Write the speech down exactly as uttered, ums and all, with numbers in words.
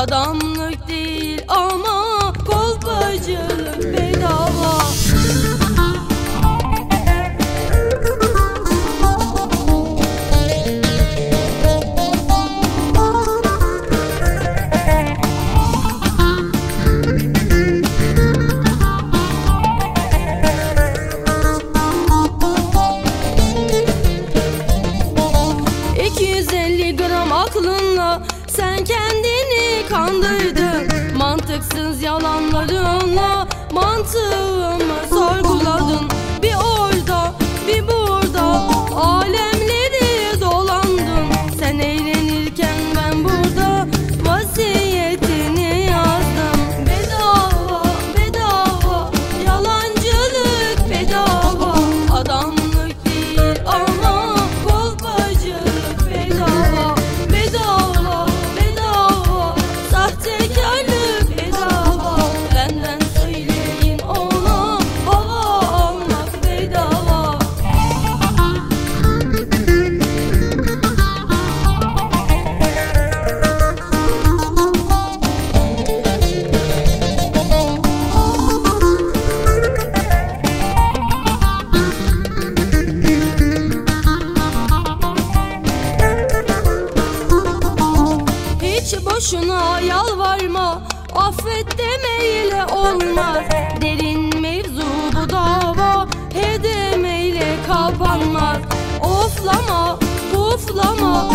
Adamlık değil ama kolpacılık bedava. iki yüz elli gram aklınla sen kendini kandırdın. Mantıksız yalanlarınla mantığımı sorguladın. Bir orada bir burada alemleri dolandın. Sen eğlenirken ben burada vasiyetini yazdım. Bedava bedava yalancılık bedava. Adamlık değil ama kolpacılık bedava. Bedava bedava sahtekarlık bedava. Benden söyleyin ona hava almak bedava. Hiç boşuna yalvarma, affet demeyle olmaz. Derin mevzu bu dava, he demeyle kapanmaz. Oflama, puflama,